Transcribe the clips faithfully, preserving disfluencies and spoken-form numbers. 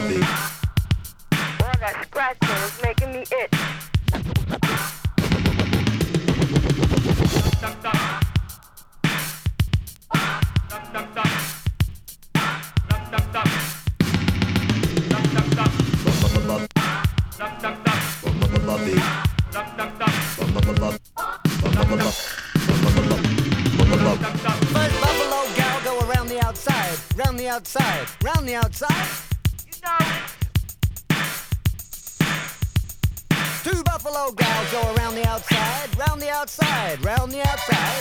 Boy, that scratching is making me itch. First buffalo gal go around the outside, round the outside, round the outside. You know it. Two buffalo gals go around the outside, round the outside, round the outside.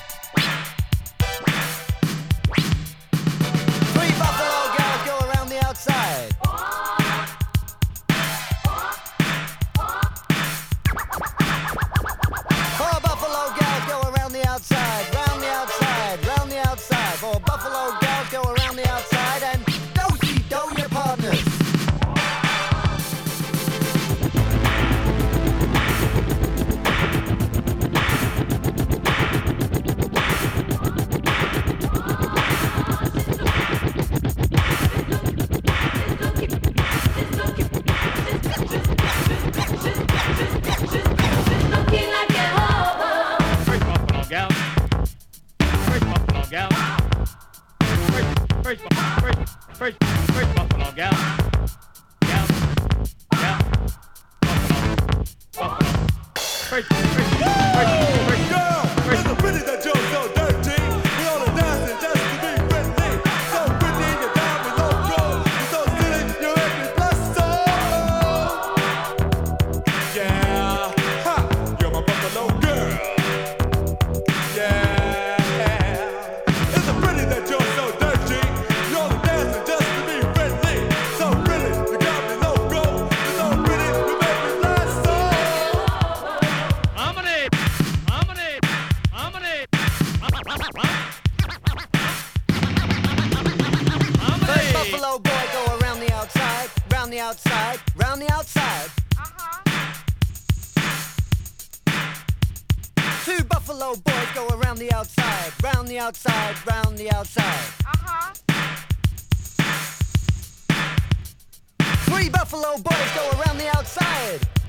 Three buffalo gals go around the outside. Four buffalo gals go around the outside, round the outside, round the outside. Four buffalo gals go around the outside and do-si-do your partners. First, first, first, first buffalo gal, gal, gal, buffalo, buffalo. First, first, first, first, Girl, first. it's a pity that you're so dirty. We all are dancing just to be friendly. So pretty, you're down with no control. You're so silly, you make me blush so. Yeah, ha, you're my buffalo girl. Yeah, it's a pity that you're so dirty. You all are dancing just to be friendly. So pretty, you got me loco. You're so pretty, you make me blush so. Harmony, harmony, harmony, First harmony. buffalo boy go around the outside, round the outside, round the outside. Uh-huh. Two buffalo boys go around the outside, round the outside, round the outside. Uh-huh. Three buffalo boys go around the outside.